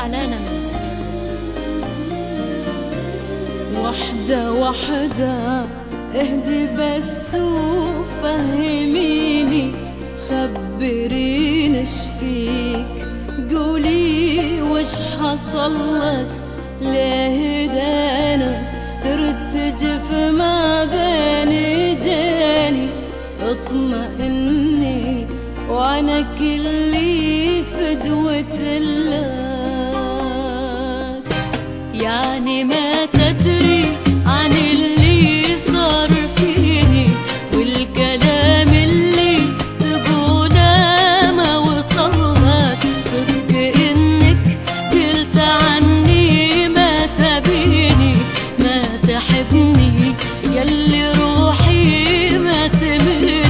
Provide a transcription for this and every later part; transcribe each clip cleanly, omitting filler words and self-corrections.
زعلانة منك. وحدة وحدة اهدي بس وفهميني، خبريني ايش فيك، قولي وش حصلك، ليه دانك ترتجف ما بين ايديني، اطمئني وانا كلي فدوة لك. يعني ما تدري عن اللي صار فيني، والكلام اللي تقوله ما وصلك، صدق انك قلت عني ما تبيني، ما تحبني يلي روحي ما تملك.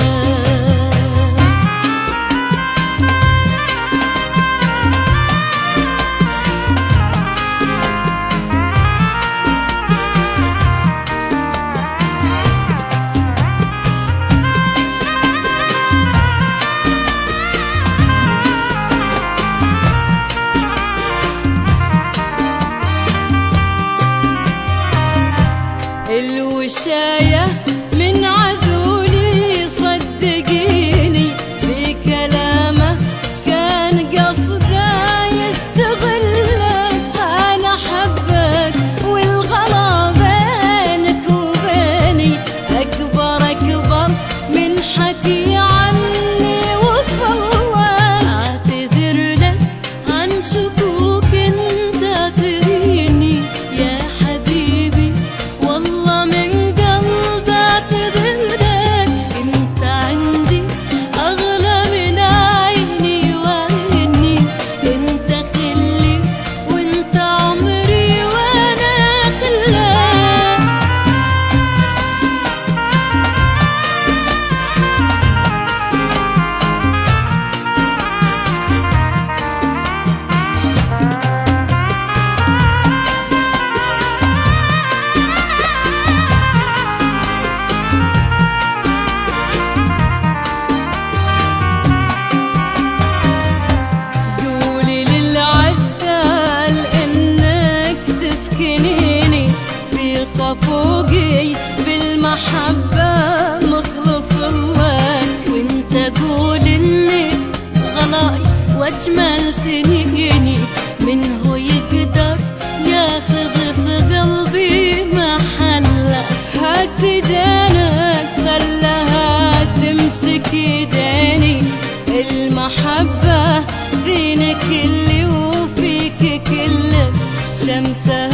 الوشاية من عذولي صدقيني، بكلامه كان قصده يستغلك، أنا حبك والغلا بينك وبيني أكبر أكبر من حكي عني وصلك. أعتذر لك عن شكوك انت تريني يا حبيبي، والله من قلبي اعتذر لك، انت عندي اغلى من عيني وعيني، انت خلي وانت عمري وانا خلاك. قولي للعذال انك تسكنيني في خفوقي بالمحبة مخلص لك، وانت قول اني غلاي واجمل سنيني، من هو يقدر ياخذ في قلبي محله. هات ايدينك خلها تمسك ايديني، المحبة فينك اللي وفيك كلك شمسها